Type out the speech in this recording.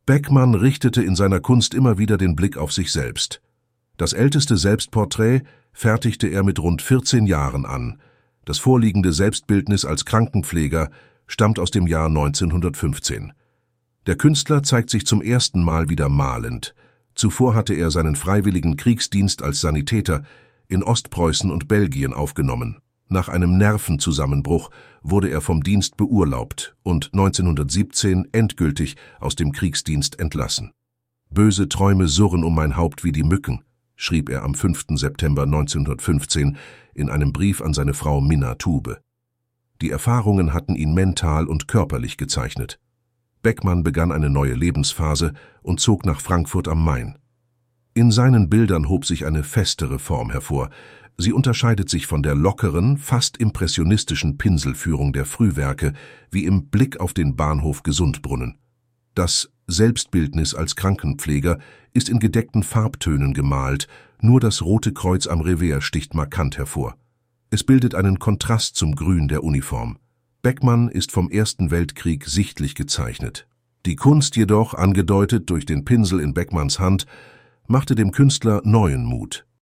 Beckmann richtete in seiner Kunst immer wieder den Blick auf sich selbst. Das älteste Selbstporträt fertigte er mit rund 14 Jahren an. Das vorliegende Selbstbildnis als Krankenpfleger stammt aus dem Jahr 1915. Der Künstler zeigt sich zum ersten Mal wieder malend. Zuvor hatte er seinen freiwilligen Kriegsdienst als Sanitäter in Ostpreußen und Belgien aufgenommen. Nach einem Nervenzusammenbruch wurde er vom Dienst beurlaubt und 1917 endgültig aus dem Kriegsdienst entlassen. »Böse Träume surren um mein Haupt wie die Mücken«, schrieb er am 5. September 1915 in einem Brief an seine Frau Minna Tube. Die Erfahrungen hatten ihn mental und körperlich gezeichnet. Beckmann begann eine neue Lebensphase und zog nach Frankfurt am Main. In seinen Bildern hob sich eine festere Form hervor. Sie unterscheidet sich von der lockeren, fast impressionistischen Pinselführung der Frühwerke, wie im Blick auf den Bahnhof Gesundbrunnen. Das Selbstbildnis als Krankenpfleger ist in gedeckten Farbtönen gemalt, nur das rote Kreuz am Revers sticht markant hervor. Es bildet einen Kontrast zum Grün der Uniform. Beckmann ist vom Ersten Weltkrieg sichtlich gezeichnet. Die Kunst jedoch, angedeutet durch den Pinsel in Beckmanns Hand, machte dem Künstler neuen Mut.